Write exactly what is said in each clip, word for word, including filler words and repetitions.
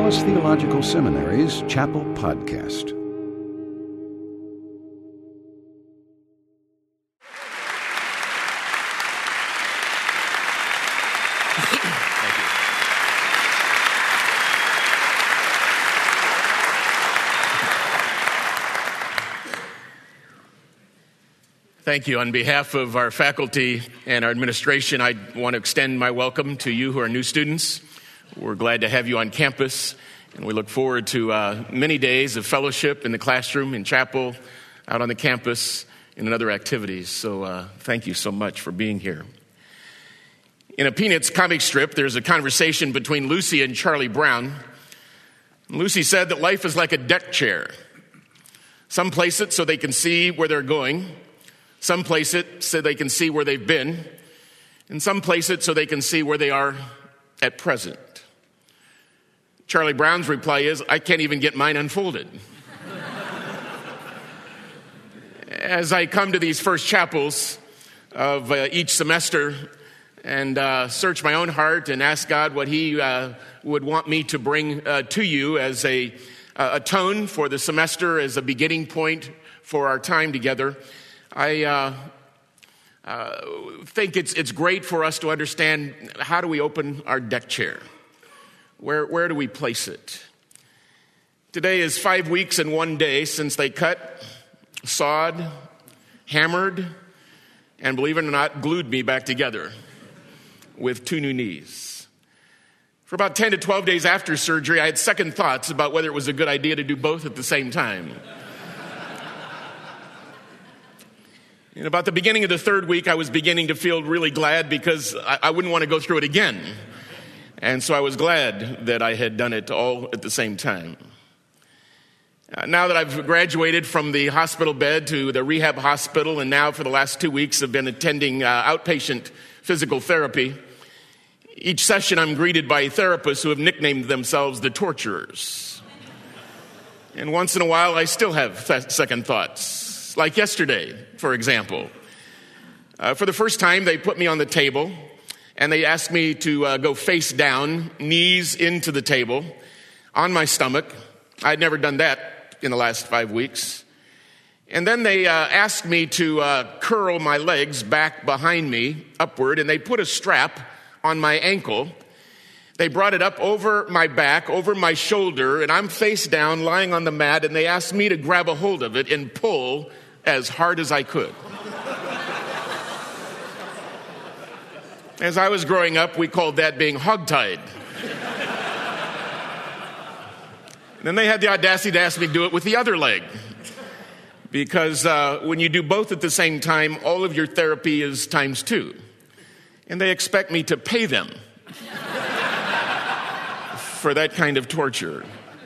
Dallas Theological Seminary's Chapel Podcast. Thank you. On behalf of our faculty and our administration, I want to extend my welcome to you who are new students. We're glad to have you on campus, and we look forward to uh, many days of fellowship in the classroom, in chapel, out on the campus, and in other activities. So uh, thank you so much for being here. In a Peanuts comic strip, there's a conversation between Lucy and Charlie Brown. Lucy said that life is like a deck chair. Some place it so they can see where they're going. Some place it so they can see where they've been, and some place it so they can see where they are at present. Charlie Brown's reply is, I can't even get mine unfolded. As I come to these first chapels of uh, each semester and uh, search my own heart and ask God what he uh, would want me to bring uh, to you as a, a tone for the semester, as a beginning point for our time together, I uh, uh, think it's it's great for us to understand, how do we open our deck chair? Where where do we place it? Today is five weeks and one day since they cut, sawed, hammered, and believe it or not, glued me back together with two new knees. For about ten to twelve days after surgery, I had second thoughts about whether it was a good idea to do both at the same time. In about the beginning of the third week, I was beginning to feel really glad because I, I wouldn't want to go through it again. And so I was glad that I had done it all at the same time. Uh, now that I've graduated from the hospital bed to the rehab hospital, and now for the last two weeks have been attending uh, outpatient physical therapy, each session I'm greeted by therapists who have nicknamed themselves the torturers. And once in a while, I still have th- second thoughts. Like yesterday, for example. Uh, for the first time, they put me on the table, and they asked me to uh, go face down, knees into the table, on my stomach. I'd never done that in the last five weeks. And then they uh, asked me to uh, curl my legs back behind me, upward, and they put a strap on my ankle. They brought it up over my back, over my shoulder, and I'm face down, lying on the mat, and they asked me to grab a hold of it and pull as hard as I could. As I was growing up, we called that being hogtied. Then they had the audacity to ask me to do it with the other leg. Because uh, when you do both at the same time, all of your therapy is times two. And they expect me to pay them for that kind of torture.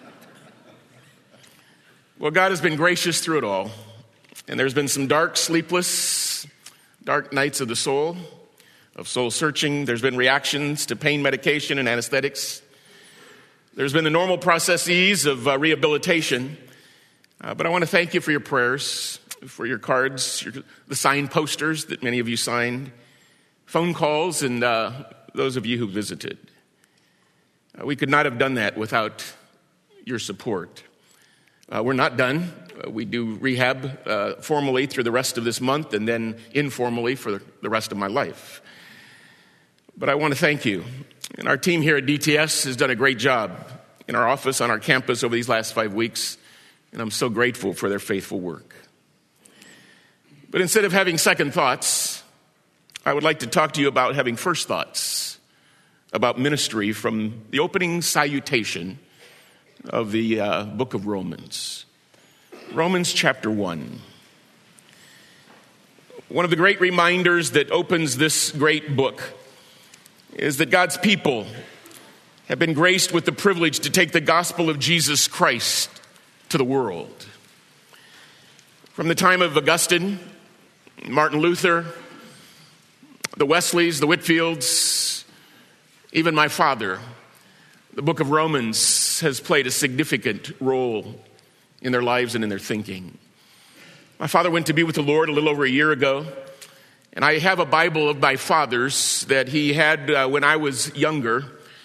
Well, God has been gracious through it all. And there's been some dark, sleepless, dark nights of the soul, of soul searching. There's been reactions to pain medication and anesthetics. There's been the normal processes of uh, rehabilitation. Uh, but I want to thank you for your prayers, for your cards, your, the signed posters that many of you signed, phone calls, and uh, those of you who visited. Uh, we could not have done that without your support. Uh, we're not done. Uh, we do rehab uh, formally through the rest of this month and then informally for the rest of my life. But I want to thank you. And our team here at D T S has done a great job in our office, on our campus over these last five weeks. And I'm so grateful for their faithful work. But instead of having second thoughts, I would like to talk to you about having first thoughts about ministry from the opening salutation of the uh, book of Romans. Romans chapter one. One of the great reminders that opens this great book is that God's people have been graced with the privilege to take the gospel of Jesus Christ to the world. From the time of Augustine, Martin Luther, the Wesleys, the Whitfields, even my father, the book of Romans has played a significant role in their lives and in their thinking. My father went to be with the Lord a little over a year ago, and I have a Bible of my father's that he had uh, when I was younger.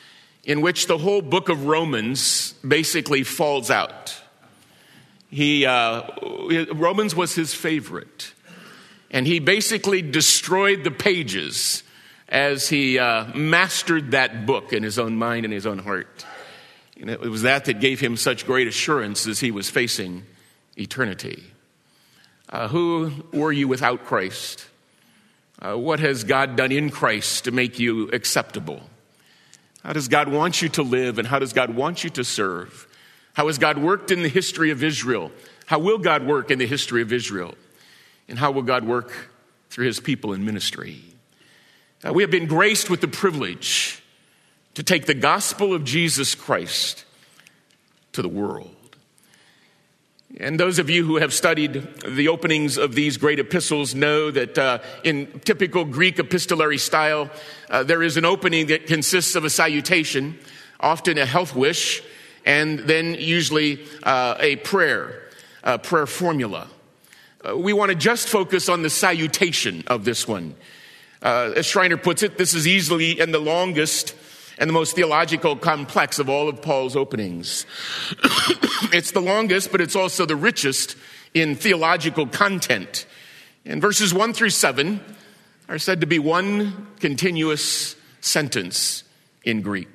in which the whole book of Romans basically falls out. He uh, Romans was his favorite, and he basically destroyed the pages as he uh, mastered that book in his own mind and his own heart. And it was that that gave him such great assurance as he was facing eternity. Uh, who were you without Christ? Uh, what has God done in Christ to make you acceptable? How does God want you to live, and how does God want you to serve? How has God worked in the history of Israel? How will God work in the history of Israel? And how will God work through his people in ministry? Uh, we have been graced with the privilege to take the gospel of Jesus Christ to the world. And those of you who have studied the openings of these great epistles know that uh, in typical Greek epistolary style, uh, there is an opening that consists of a salutation, often a health wish, and then usually uh, a prayer, a prayer formula. Uh, we want to just focus on the salutation of this one. Uh, as Schreiner puts it, this is easily and the longest and the most theological complex of all of Paul's openings. It's the longest, but it's also the richest in theological content. And verses one through seven are said to be one continuous sentence in Greek.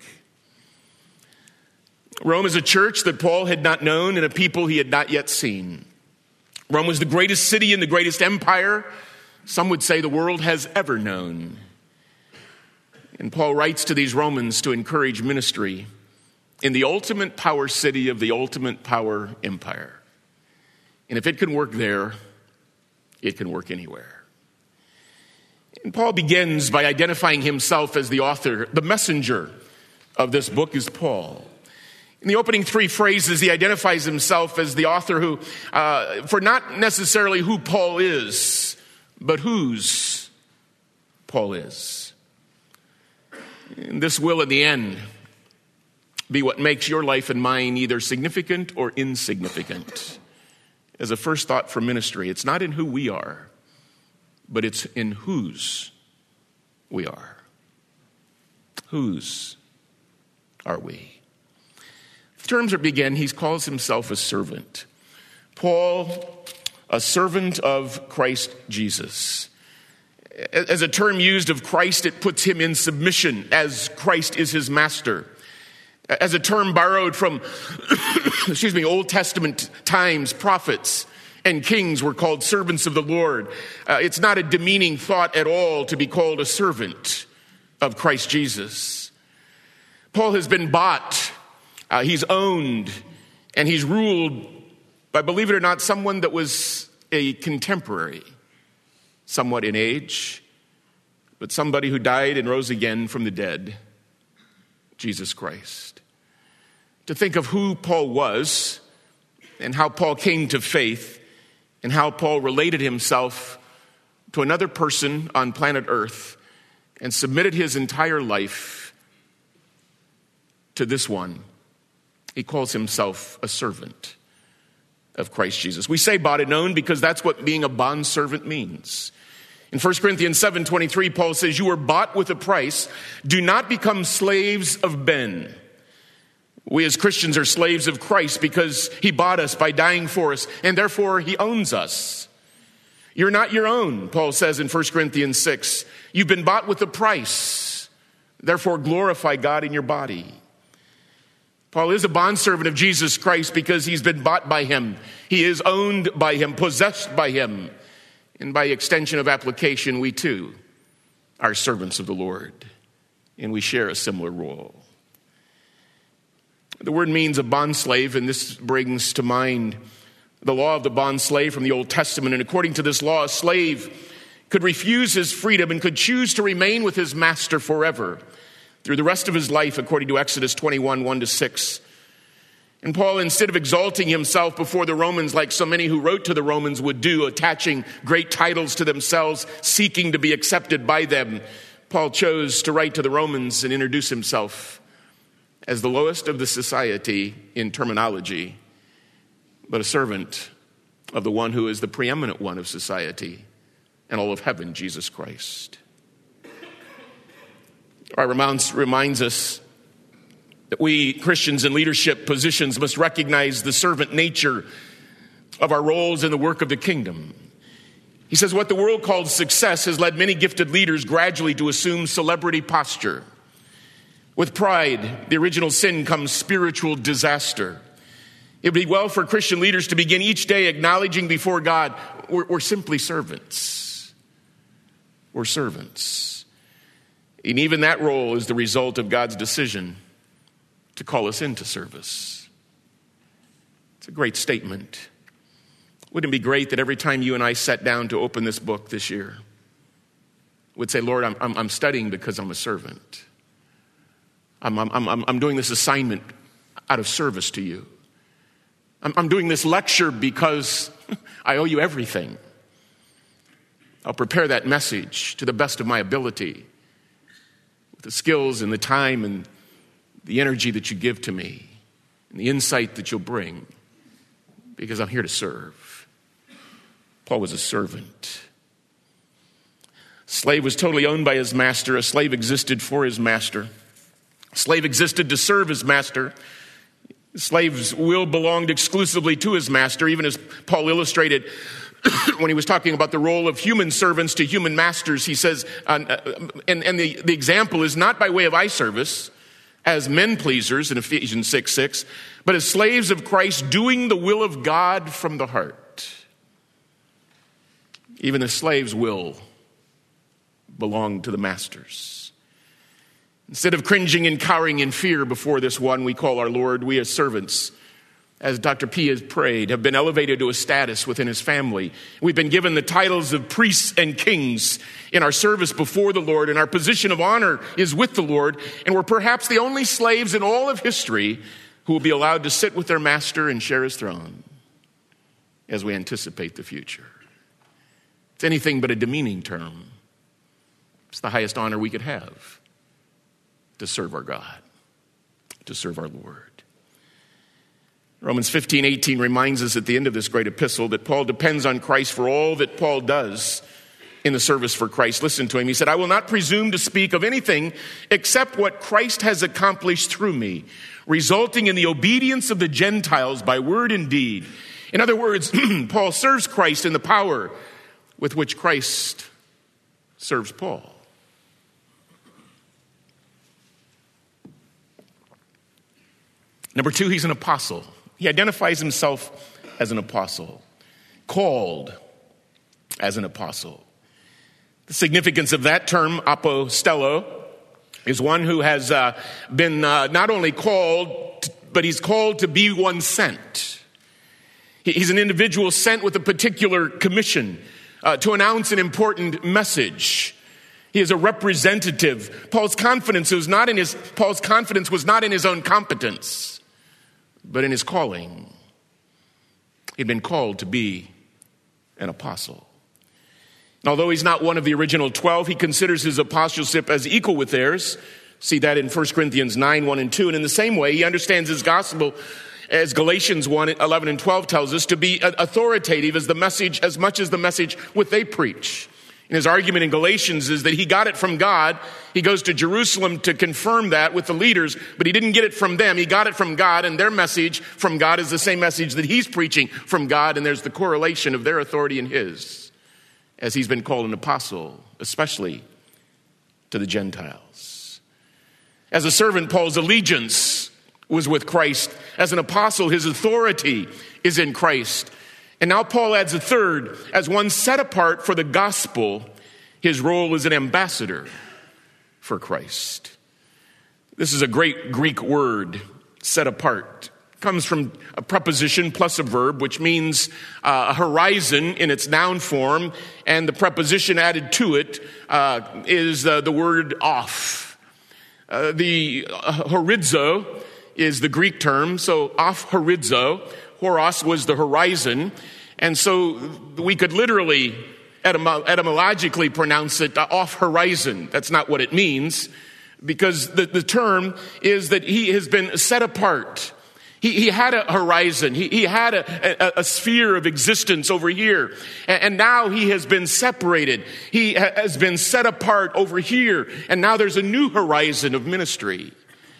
Rome is a church that Paul had not known and a people he had not yet seen. Rome was the greatest city and the greatest empire, some would say, the world has ever known. And Paul writes to these Romans to encourage ministry in the ultimate power city of the ultimate power empire. And if it can work there, it can work anywhere. And Paul begins by identifying himself as the author. The messenger of this book is Paul. In the opening three phrases, he identifies himself as the author who, uh, for not necessarily who Paul is, but whose Paul is. And this will, in the end, be what makes your life and mine either significant or insignificant. As a first thought for ministry, it's not in who we are, but it's in whose we are. Whose are we? The terms that begin, he calls himself a servant. Paul, a servant of Christ Jesus. As a term used of Christ, it puts him in submission as Christ is his master. As a term borrowed from, excuse me, Old Testament times, prophets and kings were called servants of the Lord. Uh, it's not a demeaning thought at all to be called a servant of Christ Jesus. Paul has been bought, uh, he's owned, and he's ruled by, believe it or not, someone that was a contemporary, somewhat in age, but somebody who died and rose again from the dead, Jesus Christ. To think of who Paul was and how Paul came to faith and how Paul related himself to another person on planet Earth and submitted his entire life to this one. He calls himself a servant of Christ Jesus. We say bought and owned because that's what being a bondservant means. In First Corinthians seven twenty-three, Paul says, "You were bought with a price. Do not become slaves of men." We as Christians are slaves of Christ because he bought us by dying for us, and therefore he owns us. You're not your own, Paul says in First Corinthians six. You've been bought with a price. Therefore glorify God in your body. Paul is a bondservant of Jesus Christ because he's been bought by him. He is owned by him, possessed by him. And by extension of application, we too are servants of the Lord, and we share a similar role. The word means a bondslave, and this brings to mind the law of the bondslave from the Old Testament. And according to this law, a slave could refuse his freedom and could choose to remain with his master forever through the rest of his life, according to Exodus twenty-one, one to six. And Paul, instead of exalting himself before the Romans like so many who wrote to the Romans would do, attaching great titles to themselves, seeking to be accepted by them, Paul chose to write to the Romans and introduce himself as the lowest of the society in terminology, but a servant of the one who is the preeminent one of society and all of heaven, Jesus Christ. Our reminds, reminds us that we Christians in leadership positions must recognize the servant nature of our roles in the work of the kingdom. He says what the world calls success has led many gifted leaders gradually to assume celebrity posture. With pride, the original sin comes spiritual disaster. It would be well for Christian leaders to begin each day acknowledging before God, we're, we're simply servants. We're servants. And even that role is the result of God's decision to call us into service. It's a great statement. Wouldn't it be great that every time you and I sat down to open this book this year, would say, Lord, I'm, I'm, I'm studying because I'm a servant. I'm, I'm, I'm, I'm doing this assignment out of service to you. I'm, I'm doing this lecture because I owe you everything. I'll prepare that message to the best of my ability with the skills and the time and the energy that you give to me and the insight that you'll bring because I'm here to serve. Paul was a servant. Slave was totally owned by his master. A slave existed for his master. A slave existed to serve his master. The slave's will belonged exclusively to his master, even as Paul illustrated when he was talking about the role of human servants to human masters. He says, uh, and, and the, the example is not by way of eye service, as men pleasers in Ephesians six six, but as slaves of Christ doing the will of God from the heart. Even the slave's will belonged to the masters. Instead of cringing and cowering in fear before this one we call our Lord, we as servants, as Doctor P has prayed, have been elevated to a status within his family. We've been given the titles of priests and kings in our service before the Lord, and our position of honor is with the Lord, and we're perhaps the only slaves in all of history who will be allowed to sit with their master and share his throne as we anticipate the future. It's anything but a demeaning term. It's the highest honor we could have, to serve our God, to serve our Lord. Romans fifteen eighteen reminds us at the end of this great epistle that Paul depends on Christ for all that Paul does in the service for Christ. Listen to him. He said, I will not presume to speak of anything except what Christ has accomplished through me, resulting in the obedience of the Gentiles by word and deed. In other words, Paul serves Christ in the power with which Christ serves Paul. Number two, he's an apostle. He identifies himself as an apostle, called as an apostle. The significance of that term, apostello, is one who has uh, been uh, not only called, but he's called to be one sent. He's an individual sent with a particular commission uh, to announce an important message. He is a representative. Paul's confidence was not in his Paul's confidence was not in his own competence, but in his calling. He'd been called to be an apostle. And although he's not one of the original twelve, he considers his apostleship as equal with theirs. See that in First Corinthians nine, one and two. And in the same way, he understands his gospel, as Galatians one, eleven and twelve tells us, to be authoritative as the message, as much as the message what they preach. And his argument in Galatians is that he got it from God. He goes to Jerusalem to confirm that with the leaders, but he didn't get it from them. He got it from God, and their message from God is the same message that he's preaching from God, and there's the correlation of their authority and his, as he's been called an apostle, especially to the Gentiles. As a servant, Paul's allegiance was with Christ. As an apostle, his authority is in Christ. And now Paul adds a third. As one set apart for the gospel, his role is an ambassador for Christ. This is a great Greek word, set apart. It comes from a preposition plus a verb, which means uh, a horizon in its noun form, and the preposition added to it uh, is uh, the word off. Uh, the uh, horizo is the Greek term, so off horizo. Horos was the horizon, and so we could literally etym- etymologically pronounce it uh, off horizon. That's not what it means, because the, the term is that he has been set apart. He, he had a horizon. He, he had a, a, a sphere of existence over here, and, and now he has been separated. He ha- has been set apart over here, and now there's a new horizon of ministry.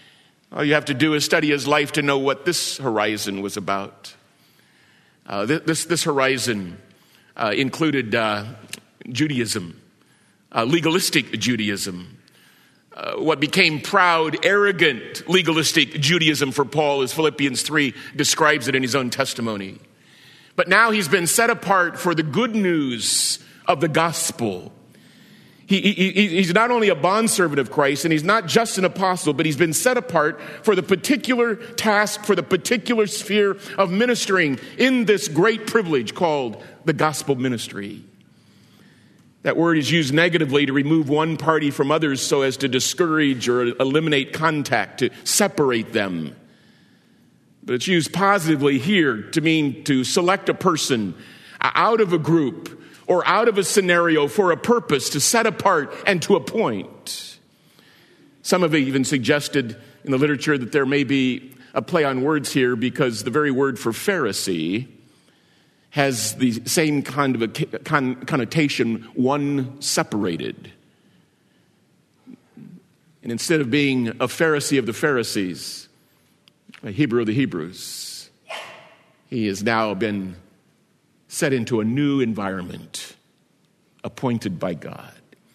All you have to do is study his life to know what this horizon was about. Uh, this, this horizon uh, included uh, Judaism, uh, legalistic Judaism, uh, what became proud, arrogant, legalistic Judaism for Paul, as Philippians three describes it in his own testimony. But now he's been set apart for the good news of the gospel. He, he, he's not only a bondservant of Christ, and he's not just an apostle, but he's been set apart for the particular task, for the particular sphere of ministering in this great privilege called the gospel ministry. That word is used negatively to remove one party from others so as to discourage or eliminate contact, to separate them. But it's used positively here to mean to select a person out of a group or out of a scenario for a purpose, to set apart and to appoint. Some have even suggested in the literature that there may be a play on words here, because the very word for Pharisee has the same kind of a connotation, one separated. And instead of being a Pharisee of the Pharisees, a Hebrew of the Hebrews, he has now been set into a new environment, appointed by God.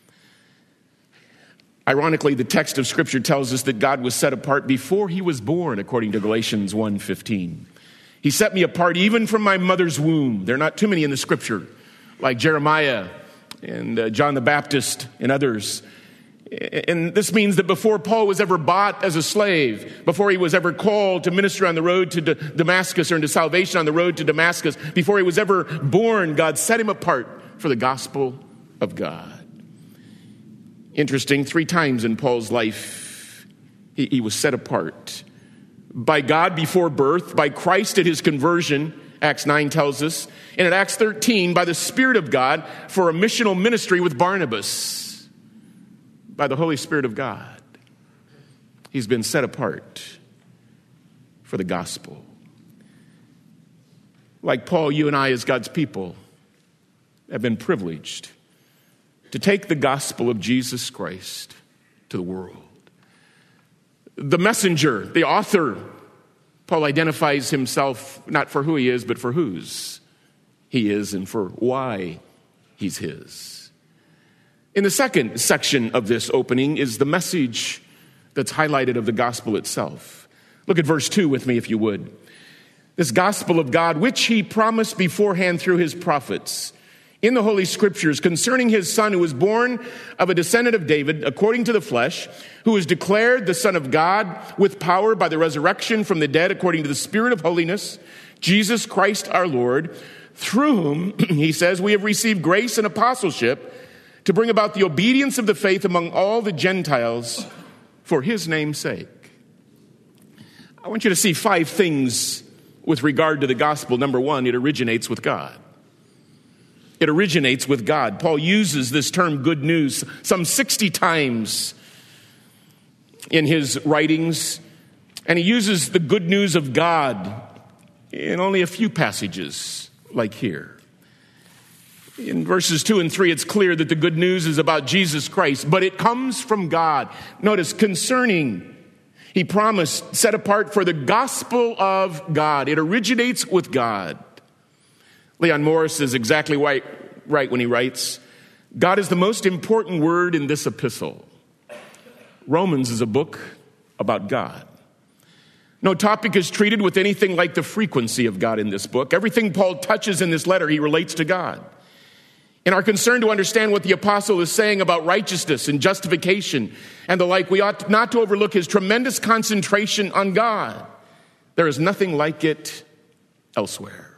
Ironically, the text of Scripture tells us that God was set apart before he was born, according to Galatians one fifteen. He set me apart even from my mother's womb. There are not too many in the Scripture, like Jeremiah and uh, John the Baptist and others. And this means that before Paul was ever bought as a slave, before he was ever called to minister on the road to D- Damascus or into salvation on the road to Damascus, before he was ever born, God set him apart for the gospel of God. Interesting, three times in Paul's life, he, he was set apart. By God before birth, by Christ at his conversion, Acts nine tells us, and at Acts thirteen, by the Spirit of God for a missional ministry with Barnabas. By the Holy Spirit of God, he's been set apart for the gospel. Like Paul, you and I as God's people have been privileged to take the gospel of Jesus Christ to the world. The messenger, the author, Paul identifies himself not for who he is, but for whose he is and for why he's his. In the second section of this opening is the message that's highlighted of the gospel itself. Look at verse two with me, if you would. This gospel of God, which he promised beforehand through his prophets in the Holy Scriptures concerning his Son, who was born of a descendant of David according to the flesh, who was declared the Son of God with power by the resurrection from the dead according to the Spirit of holiness, Jesus Christ our Lord, through whom, he says, we have received grace and apostleship to bring about the obedience of the faith among all the Gentiles for his name's sake. I want you to see five things with regard to the gospel. Number one, it originates with God. It originates with God. Paul uses this term good news some sixty times in his writings, and he uses the good news of God in only a few passages like here. In verses two and three, it's clear that the good news is about Jesus Christ, but it comes from God. Notice, concerning, he promised, set apart for the gospel of God. It originates with God. Leon Morris is exactly right, right when he writes, God is the most important word in this epistle. Romans is a book about God. No topic is treated with anything like the frequency of God in this book. Everything Paul touches in this letter, he relates to God. In our concern to understand what the apostle is saying about righteousness and justification and the like, we ought not to overlook his tremendous concentration on God. There is nothing like it elsewhere.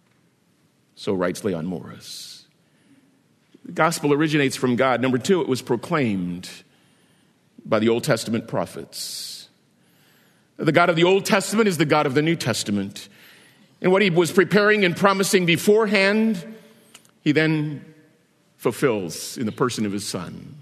So writes Leon Morris. The gospel originates from God. Number two, it was proclaimed by the Old Testament prophets. The God of the Old Testament is the God of the New Testament. And what he was preparing and promising beforehand, he then fulfills in the person of his Son.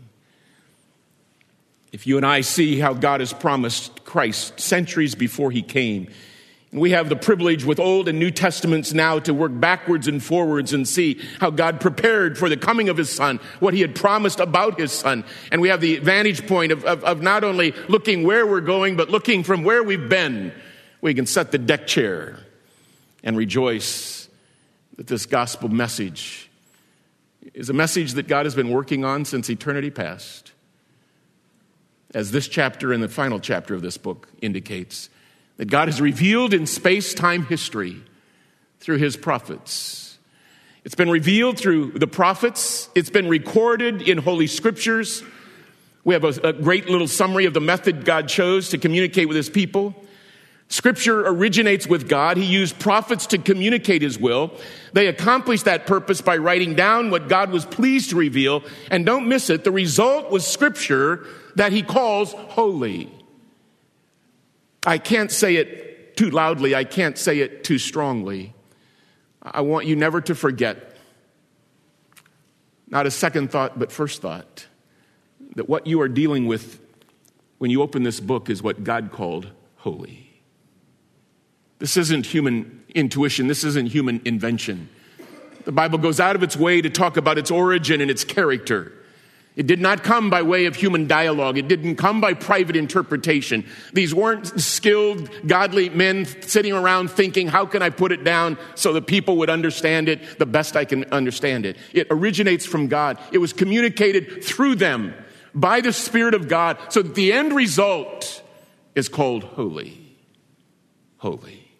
If you and I see how God has promised Christ centuries before he came, We have the privilege with Old and New Testaments now to work backwards and forwards and see how God prepared for the coming of his Son, what he had promised about his Son. And we have the vantage point of, of, of not only looking where we're going, but looking from where we've been. We can set the deck chair and rejoice that this gospel message is a message that God has been working on since eternity past. As this chapter and the final chapter of this book indicates, that God has revealed in space-time history through his prophets. It's been revealed through the prophets. It's been recorded in Holy Scriptures. We have a, a great little summary of the method God chose to communicate with his people. Scripture originates with God. He used prophets to communicate his will. They accomplished that purpose by writing down what God was pleased to reveal. And don't miss it, the result was Scripture that he calls holy. I can't say it too loudly. I can't say it too strongly. I want you never to forget, not a second thought, but first thought, that what you are dealing with when you open this book is what God called holy. This isn't human intuition. This isn't human invention. The Bible goes out of its way to talk about its origin and its character. It did not come by way of human dialogue. It didn't come by private interpretation. These weren't skilled, godly men sitting around thinking, how can I put it down so that people would understand it the best I can understand it? It originates from God. It was communicated through them by the Spirit of God so that the end result is called holy. Holy.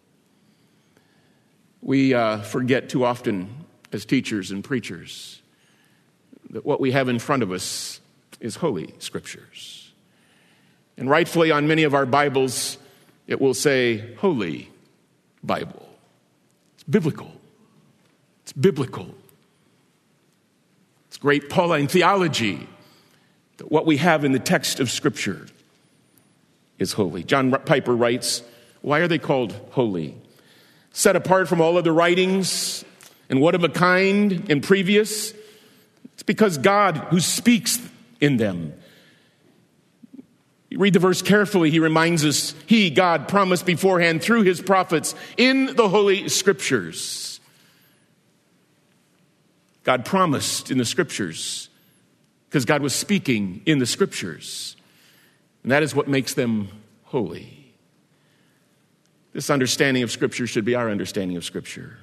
We uh, forget too often as teachers and preachers that what we have in front of us is Holy Scriptures. And rightfully on many of our Bibles, it will say Holy Bible. It's biblical. It's biblical. It's great Pauline theology that what we have in the text of Scripture is holy. John Piper writes, why are they called holy? Set apart from all other writings and one of a kind and previous. It's because God who speaks in them. You read the verse carefully, he reminds us, he, God, promised beforehand through his prophets in the Holy Scriptures. God promised in the Scriptures because God was speaking in the Scriptures. And that is what makes them holy. This understanding of Scripture should be our understanding of Scripture.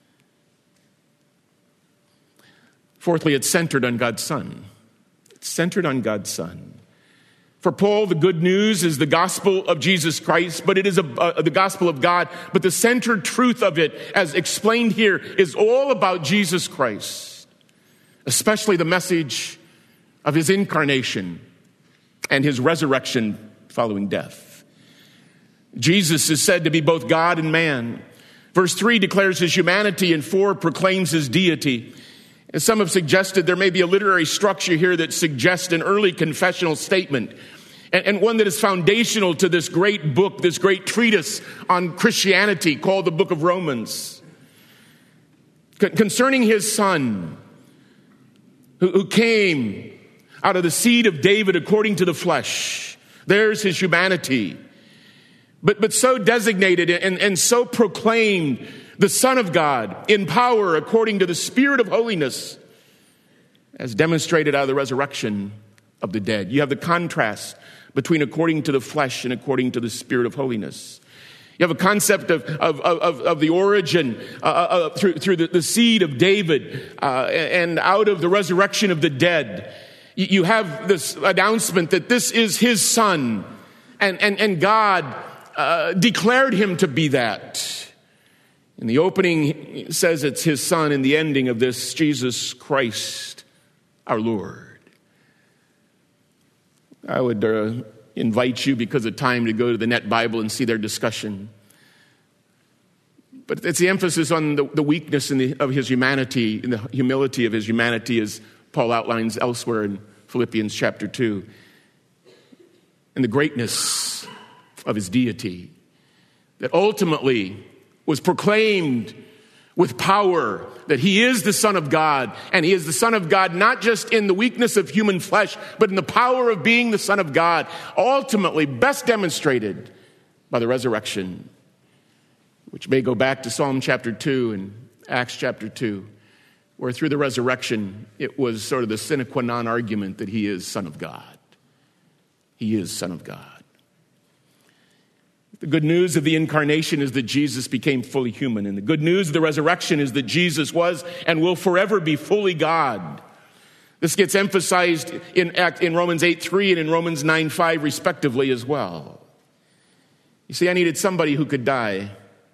Fourthly, it's centered on God's Son. It's centered on God's Son. For Paul, the good news is the gospel of Jesus Christ, but it is a, uh, the gospel of God. But the centered truth of it, as explained here, is all about Jesus Christ, especially the message of his incarnation and his resurrection following death. Jesus is said to be both God and man. Verse three declares his humanity, and four proclaims his deity. As some have suggested, there may be a literary structure here that suggests an early confessional statement, and, and one that is foundational to this great book, this great treatise on Christianity called the Book of Romans. Con- concerning his Son, who, who came out of the seed of David according to the flesh. There's his humanity. But, but so designated and, and so proclaimed, the Son of God, in power according to the Spirit of holiness, as demonstrated out of the resurrection of the dead. You have the contrast between according to the flesh and according to the Spirit of holiness. You have a concept of, of, of, of the origin uh, uh, through, through the, the seed of David uh, and out of the resurrection of the dead. You have this announcement that this is his Son, and, and, and God uh, declared him to be that. In the opening, it says it's his Son. In the ending of this, Jesus Christ, our Lord. I would uh, invite you, because of time, to go to the Net Bible and see their discussion. But it's the emphasis on the, the weakness in the, of his humanity, and the humility of his humanity, as Paul outlines elsewhere in Philippians chapter two. And the greatness of his deity, that ultimately was proclaimed with power, that he is the Son of God, and he is the Son of God not just in the weakness of human flesh, but in the power of being the Son of God, ultimately best demonstrated by the resurrection which may go back to Psalm chapter two and Acts chapter two, where through the resurrection, it was sort of the sine qua non argument that he is Son of God. He is Son of God. The good news of the incarnation is that Jesus became fully human. And the good news of the resurrection is that Jesus was and will forever be fully God. This gets emphasized in, in Romans eight three and in Romans nine five respectively as well. You see, I needed somebody who could die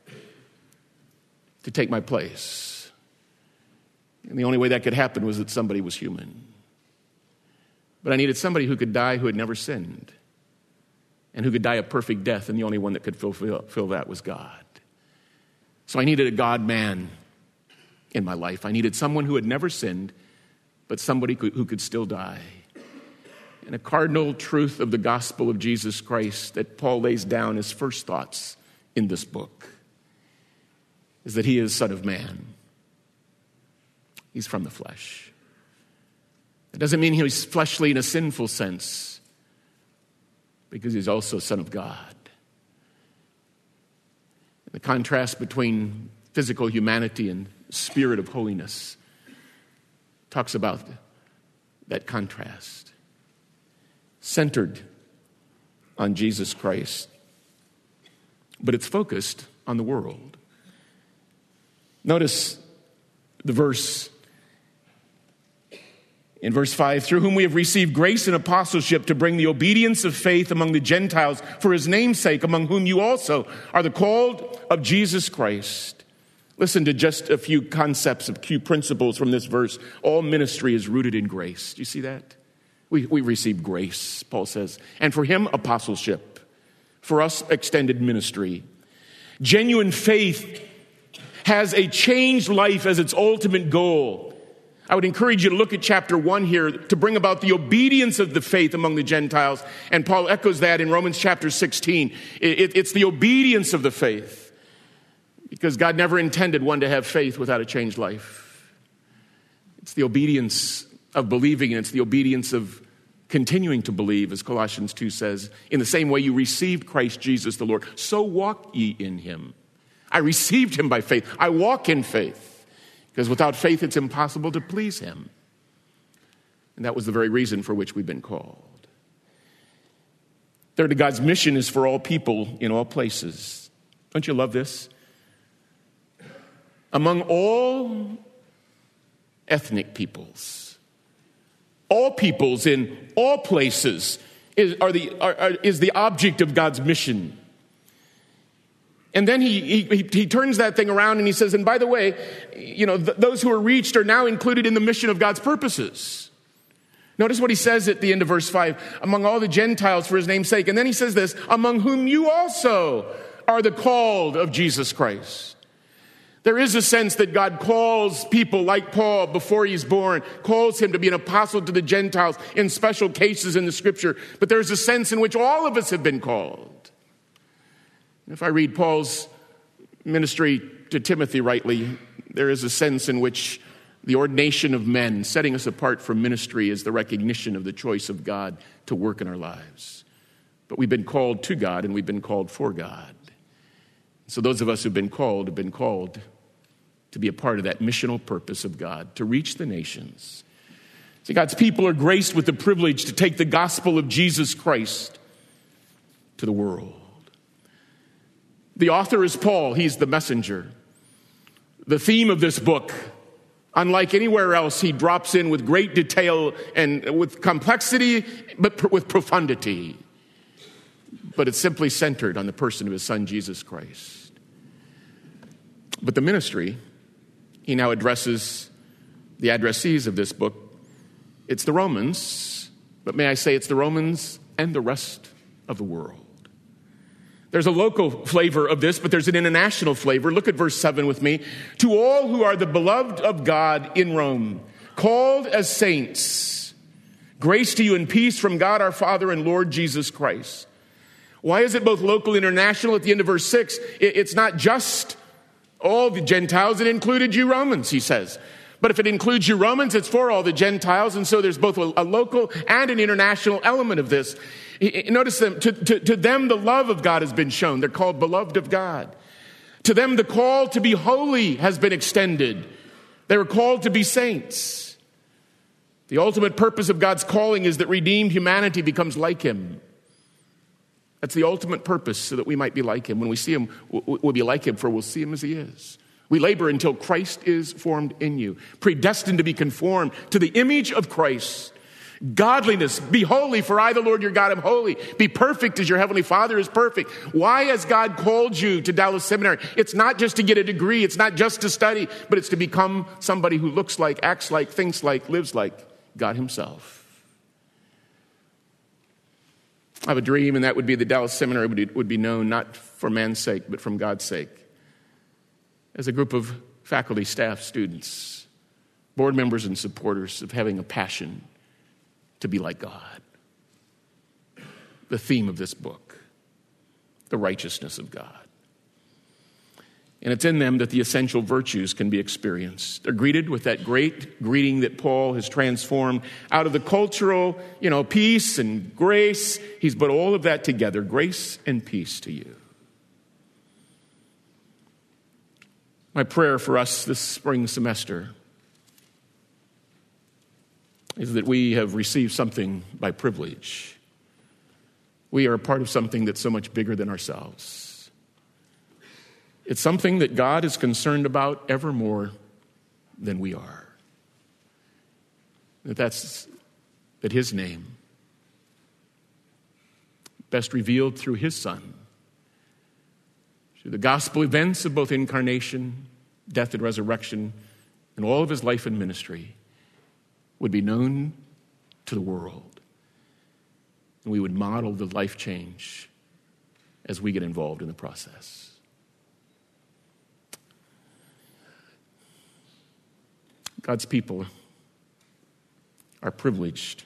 to take my place. And the only way that could happen was that somebody was human. But I needed somebody who could die who had never sinned and who could die a perfect death, and the only one that could fulfill, fulfill that was God. So I needed a God-man in my life. I needed someone who had never sinned, but somebody who could still die. And a cardinal truth of the gospel of Jesus Christ that Paul lays down as first thoughts in this book is that he is Son of Man. He's from the flesh. It doesn't mean he's fleshly in a sinful sense, because he's also Son of God. The contrast between physical humanity and spirit of holiness talks about that contrast. Centered on Jesus Christ, but it's focused on the world. Notice the verse in verse five, through whom we have received grace and apostleship to bring the obedience of faith among the Gentiles for his name's sake, among whom you also are the called of Jesus Christ. Listen to just a few concepts, of few principles from this verse. All ministry is rooted in grace. Do you see that? We, we receive grace, Paul says. And for him, apostleship. For us, extended ministry. Genuine faith has a changed life as its ultimate goal. I would encourage you to look at chapter one here to bring about the obedience of the faith among the Gentiles. And Paul echoes that in Romans chapter sixteen. It, it's the obedience of the faith. Because God never intended one to have faith without a changed life. It's the obedience of believing, and it's the obedience of continuing to believe, as Colossians two says, in the same way you received Christ Jesus the Lord, so walk ye in him. I received him by faith. I walk in faith. Because without faith, it's impossible to please him. And that was the very reason for which we've been called. Third, God's mission is for all people in all places. Don't you love this? Among all ethnic peoples, all peoples in all places is, are the, are, are, is the object of God's mission. And then he, he he turns that thing around and he says, and by the way, you know, th- those who are reached are now included in the mission of God's purposes. Notice what he says at the end of verse five, among all the Gentiles for his name's sake. And then he says this, among whom you also are the called of Jesus Christ. There is a sense that God calls people like Paul before he's born, calls him to be an apostle to the Gentiles in special cases in the scripture. But there's a sense in which all of us have been called. If I read Paul's ministry to Timothy rightly, there is a sense in which the ordination of men, setting us apart from ministry, is the recognition of the choice of God to work in our lives. But we've been called to God and we've been called for God. So those of us who've been called have been called to be a part of that missional purpose of God, to reach the nations. See, God's people are graced with the privilege to take the gospel of Jesus Christ to the world. The author is Paul. He's the messenger. The theme of this book, unlike anywhere else, he drops in with great detail and with complexity, but with profundity. But it's simply centered on the person of his son, Jesus Christ. But the ministry, he now addresses the addressees of this book. It's the Romans, but may I say it's the Romans and the rest of the world. There's a local flavor of this, but there's an international flavor. Look at verse seven with me. To all who are the beloved of God in Rome, called as saints, grace to you and peace from God our Father and Lord Jesus Christ. Why is it both local and international? At the end of verse six, it's not just all the Gentiles. It included you Romans, he says. But if it includes you Romans, it's for all the Gentiles. And so there's both a, a local and an international element of this. Notice them, to, to, to them the love of God has been shown. They're called beloved of God. To them, the call to be holy has been extended. They were called to be saints. The ultimate purpose of God's calling is that redeemed humanity becomes like him. That's the ultimate purpose, so that we might be like him. When we see him, we'll be like him, for we'll see him as he is. We labor until Christ is formed in you, predestined to be conformed to the image of Christ. Godliness, be holy, for I, the Lord your God, am holy. Be perfect as your heavenly Father is perfect. Why has God called you to Dallas Seminary? It's not just to get a degree. It's not just to study, but it's to become somebody who looks like, acts like, thinks like, lives like God himself. I have a dream, and that would be the Dallas Seminary would be, would be known not for man's sake, but from God's sake. As a group of faculty, staff, students, board members, and supporters of having a passion to be like God. The theme of this book, the righteousness of God. And it's in them that the essential virtues can be experienced. They're greeted with that great greeting that Paul has transformed out of the cultural, you know, peace and grace. He's put all of that together, grace and peace to you. My prayer for us this spring semester is that we have received something by privilege. We are a part of something that's so much bigger than ourselves. It's something that God is concerned about ever more than we are. That that's that his name, best revealed through his Son, through the gospel events of both incarnation, death and resurrection, and all of his life and ministry, would be known to the world. And we would model the life change as we get involved in the process. God's people are privileged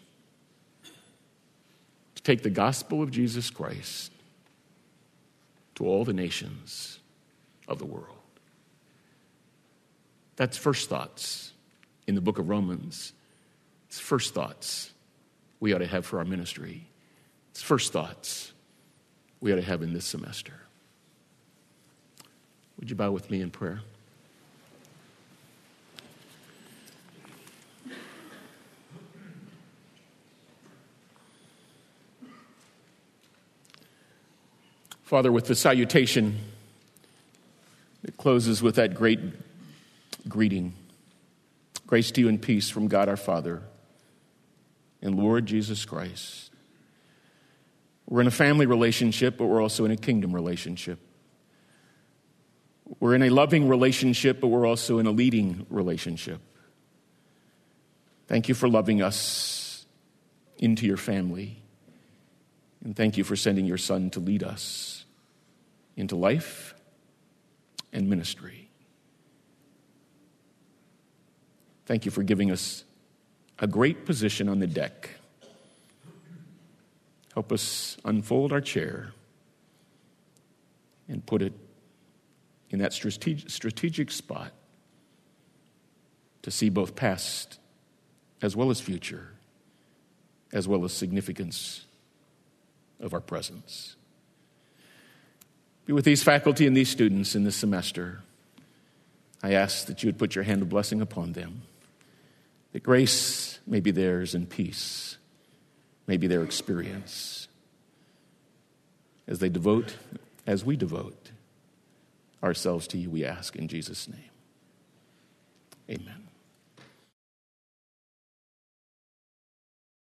to take the gospel of Jesus Christ to all the nations of the world. That's first thoughts in the book of Romans. It's first thoughts we ought to have for our ministry. It's first thoughts we ought to have in this semester. Would you bow with me in prayer? Father, with the salutation that closes with that great greeting, grace to you and peace from God our Father and Lord Jesus Christ. We're in a family relationship, but we're also in a kingdom relationship. We're in a loving relationship, but we're also in a leading relationship. Thank you for loving us into your family. And thank you for sending your Son to lead us into life and ministry. Thank you for giving us a great position on the deck. Help us unfold our chair and put it in that strategic, strategic spot to see both past as well as future, as well as significance of our presence. Be with these faculty and these students in this semester. I ask that you would put your hand of blessing upon them, that grace may be theirs and peace may be their experience as they devote, as we devote ourselves to you, we ask in Jesus' name. Amen.